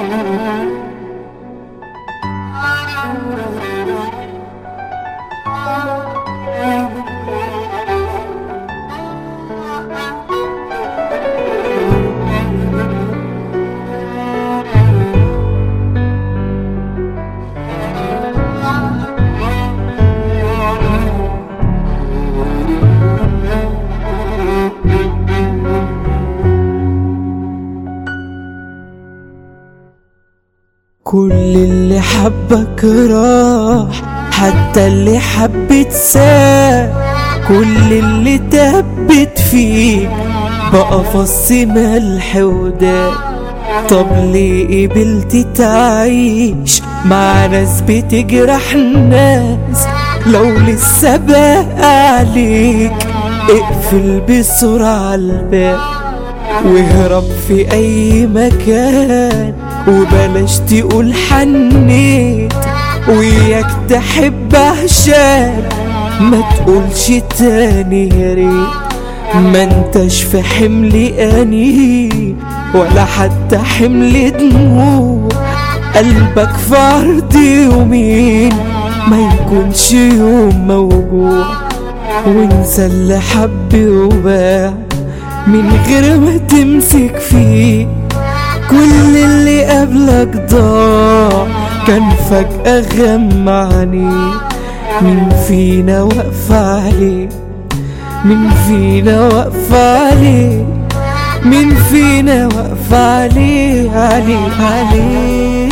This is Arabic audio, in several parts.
كل اللي حبك راح، حتى اللي حبت ساب، كل اللي تبت فيك بقى فص ملح وداب. طب ليه قبلت تعيش مع ناس بتجرح الناس؟ لو لسه باقي عليك اقفل بسرعة الباب واهرب في اي مكان، وبلاش تقول حنيت وياك تحب عشان ما تقولش تاني يا ريت. ما انتش في حمل انين ولا حتى حمل دموع، قلبك في عرض يومين ما يكونش يوم موجوع. وانسى اللي حب وباع من غير ما تمسك فيه، كل اللي قبلك ضاع كان فجأة غمعني. مين فينا واقف عليه؟ مين فينا واقف عليه؟ مين فينا واقف عليه عليه عليه؟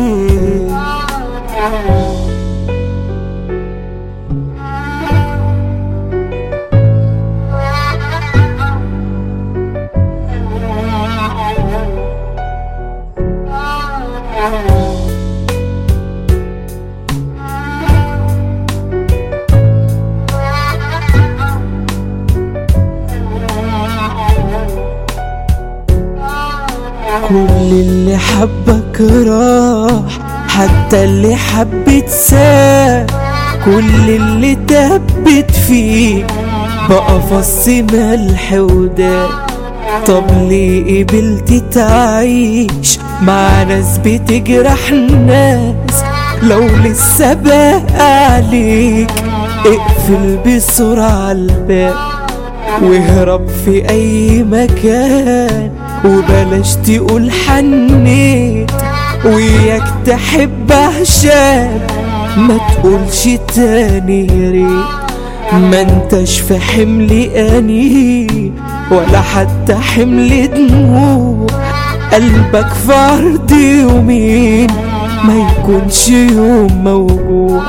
كل اللي حبك راح، حتى اللي حبت ساب، كل اللي تبت فيك بقى فص ملح وداب. طب ليه قبلت تعيش مع ناس بتجرح الناس؟ لو لسه باقي عليك اقفل بسرعة الباب واهرب في اي مكان، وبلاش تقول حنيت وياك تحب عشان ما تقولش تاني يا ريت. ما انتش في حمل انين ولا حتى حمل دموع، قلبك في عرض يومين ما يكونش يوم موجوع.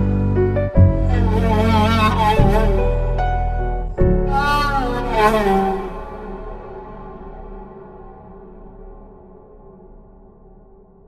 Oh